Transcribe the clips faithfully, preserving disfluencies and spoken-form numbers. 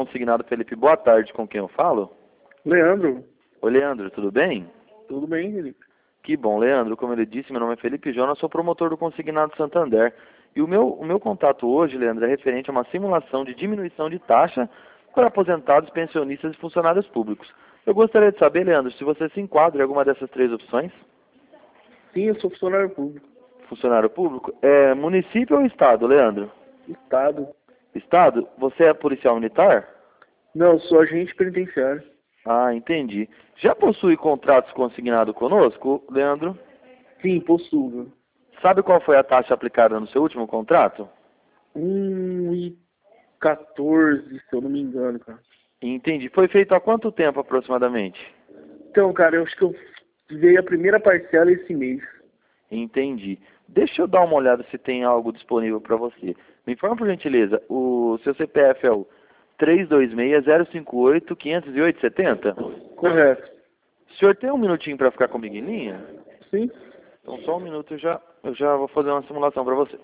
consignado Felipe. Boa tarde, com quem eu falo? Leandro. Oi, Leandro, tudo bem? Tudo bem, Felipe? Que bom, Leandro. Como ele disse, meu nome é Felipe Jonas, sou promotor do Consignado Santander. E o meu, o meu contato hoje, Leandro, é referente a uma simulação de diminuição de taxa para aposentados, pensionistas e funcionários públicos. Eu gostaria de saber, Leandro, se você se enquadra em alguma dessas três opções. Sim, eu sou funcionário público. Funcionário público? É município ou estado, Leandro? Estado. Estado? Você é policial militar? Não, eu sou agente penitenciário. Ah, entendi. Já possui contratos consignados conosco, Leandro? Sim, possuo. Sabe qual foi a taxa aplicada no seu último contrato? um e quatorze, se eu não me engano, cara. Entendi. Foi feito há quanto tempo aproximadamente? Então, cara, eu acho que eu veio a primeira parcela esse mês. Entendi. Deixa eu dar uma olhada se tem algo disponível para você. Me informa, por gentileza, o seu C P F é o três dois seis, zero cinco oito, cinco zero oito, sete zero? Correto. O senhor tem um minutinho para ficar comigo em linha? Sim? Então só um minuto, eu já, eu já vou fazer uma simulação para você.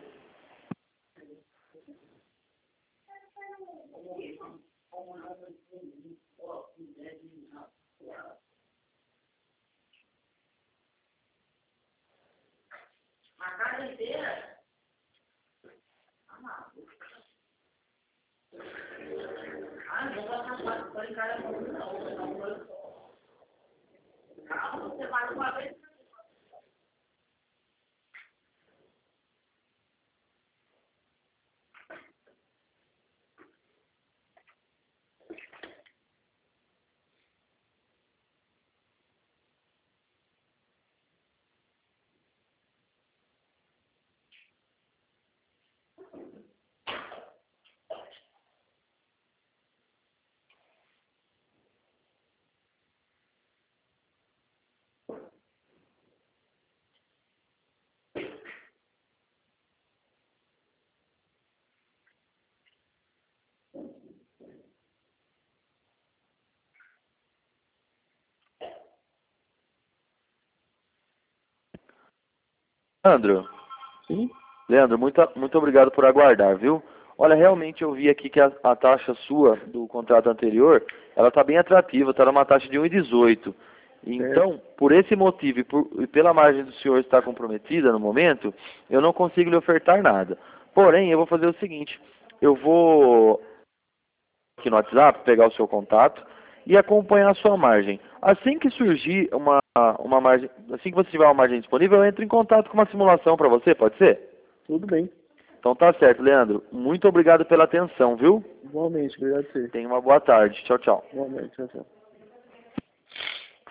Leandro, Sim? Leandro, muito, muito obrigado por aguardar, viu? Olha, realmente eu vi aqui que a, a taxa sua do contrato anterior, ela está bem atrativa, está numa taxa de um e dezoito. Então, por esse motivo e, por, e pela margem do senhor estar comprometida no momento, eu não consigo lhe ofertar nada. Porém, eu vou fazer o seguinte, eu vou aqui no WhatsApp pegar o seu contato e acompanhar a sua margem. Assim que surgir uma, uma margem, assim que você tiver uma margem disponível, eu entro em contato com uma simulação para você, pode ser? Tudo bem. Então tá certo, Leandro. Muito obrigado pela atenção, viu? Igualmente, obrigado a você. Tenha uma boa tarde. Tchau, tchau. Igualmente, tchau, tchau.